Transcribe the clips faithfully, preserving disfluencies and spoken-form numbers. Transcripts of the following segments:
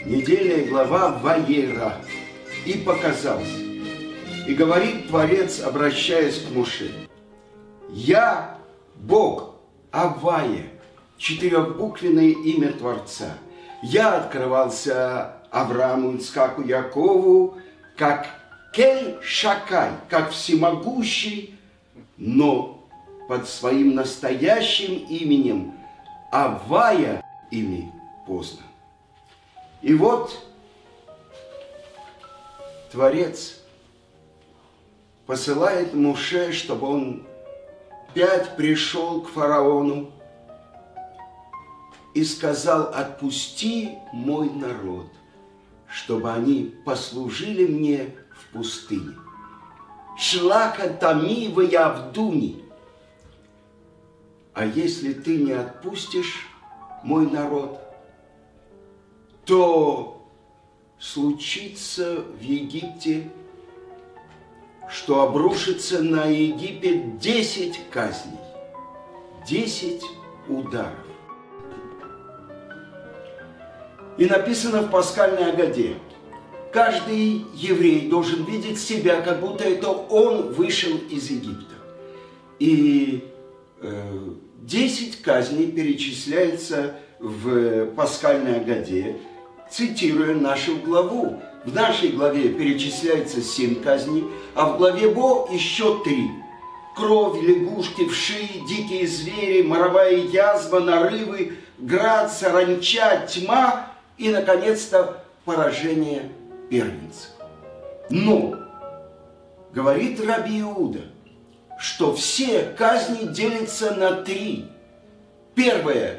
недельная глава Ваера. И показался. И говорит Творец, обращаясь к Моше: «Я Бог, Авая», четырехбуквенное имя Творца. «Я открывался Аврааму, Ицхаку, Якову, как Кель Шакай, как всемогущий, но под своим настоящим именем Авая ими познан». И вот Творец посылает Моше, чтобы он опять пришел к фараону и сказал: «Отпусти мой народ, чтобы они послужили мне в пустыне. Шлаха тами в явдуни. А если ты не отпустишь мой народ, то случится в Египте, что обрушится на Египет десять казней, десять ударов». И написано в пасхальной Агаде: каждый еврей должен видеть себя, как будто это он вышел из Египта. И э, десять казней перечисляется в пасхальной Агаде, цитируя нашу главу. В нашей главе перечисляется семь казней, а в главе Бо еще три. Кровь, лягушки, вши, дикие звери, моровая язва, нарывы, град, саранча, тьма и, наконец-то, поражение первенца. Но говорит раби Иуда, что все казни делятся на три. Первое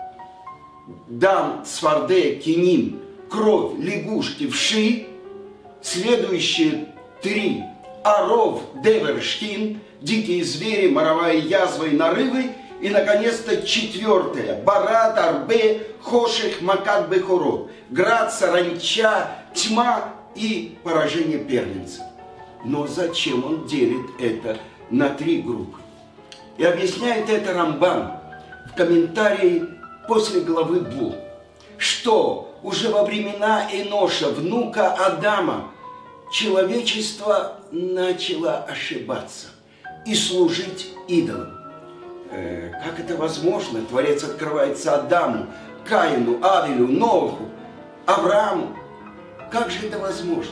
– дам, сварде, киним, кровь, лягушки, вши. Следующие три – оров, девер, штин, дикие звери, моровая язва и нарывы. И, наконец-то, четвертое – барат, арбе, хоших, макат, бехорот, град, саранча, тьма и поражение первенца. Но зачем он делит это на три группы? И объясняет это Рамбам в комментарии после главы Бо, что уже во времена Эноша, внука Адама, человечество начало ошибаться и служить идолам. Как это возможно? Творец открывается Адаму, Каину, Авелю, Ноху, Аврааму. Как же это возможно?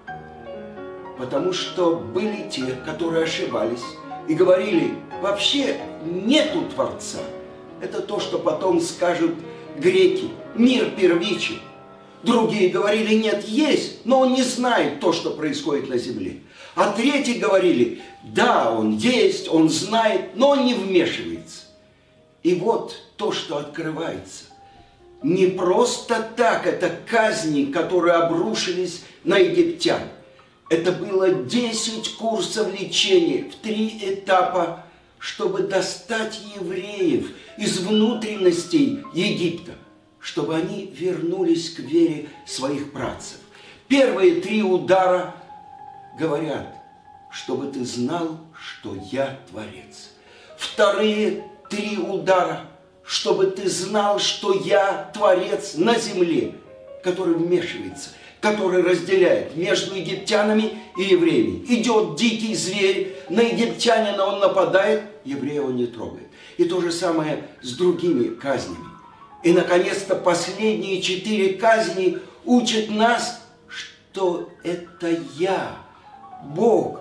Потому что были те, которые ошибались и говорили: вообще нету Творца. Это то, что потом скажут греки: мир первичен. Другие говорили: нет, есть, но он не знает то, что происходит на земле. А третьи говорили: да, он есть, он знает, но он не вмешивается. И вот то, что открывается. Не просто так это казни, которые обрушились на египтян. Это было десять курсов лечения в три этапа, чтобы достать евреев из внутренностей Египта, чтобы они вернулись к вере своих працев. Первые три удара говорят: чтобы ты знал, что я Творец. Вторые три удара: чтобы ты знал, что я Творец на земле, который вмешивается, который разделяет между египтянами и евреями. Идет дикий зверь, на египтянина он нападает, еврея он не трогает. И то же самое с другими казнями. И, наконец-то, последние четыре казни учат нас, что это я, Бог,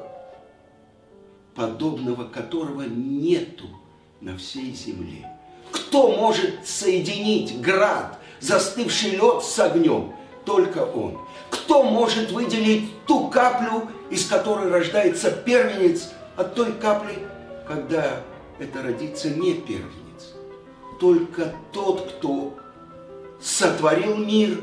подобного которого нету на всей земле. Кто может соединить град, застывший лед с огнем? Только Он. Кто может выделить ту каплю, из которой рождается первенец, от той капли, когда это родится не первенец? Только тот, кто сотворил мир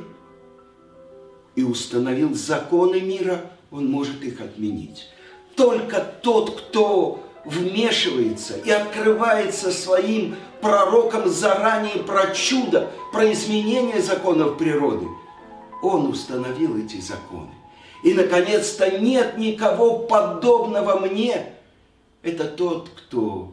и установил законы мира, он может их отменить. Только тот, кто вмешивается и открывается своим пророкам заранее про чудо, про изменение законов природы, он установил эти законы. И, наконец-то, нет никого подобного мне. Это тот, кто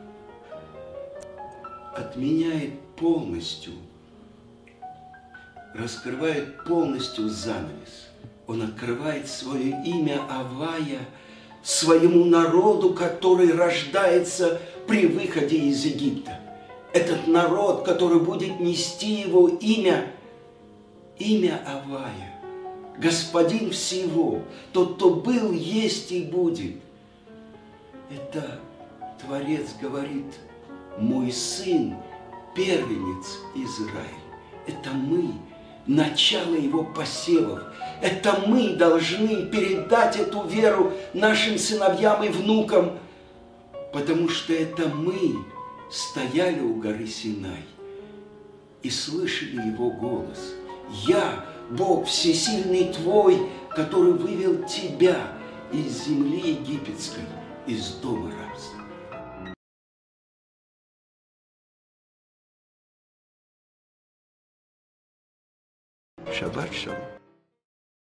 отменяет полностью раскрывает полностью занавес. Он открывает свое имя Авая своему народу, который рождается при выходе из Египта. Этот народ, который будет нести его имя, имя Авая, Господин всего, тот, кто был, есть и будет. Это Творец говорит: мой сын, первенец Израиль. Это мы, начало его посевов. Это мы должны передать эту веру нашим сыновьям и внукам, потому что это мы стояли у горы Синай и слышали его голос. Я, Бог всесильный твой, который вывел тебя из земли египетской, из дома рабства. Шаббат шалом.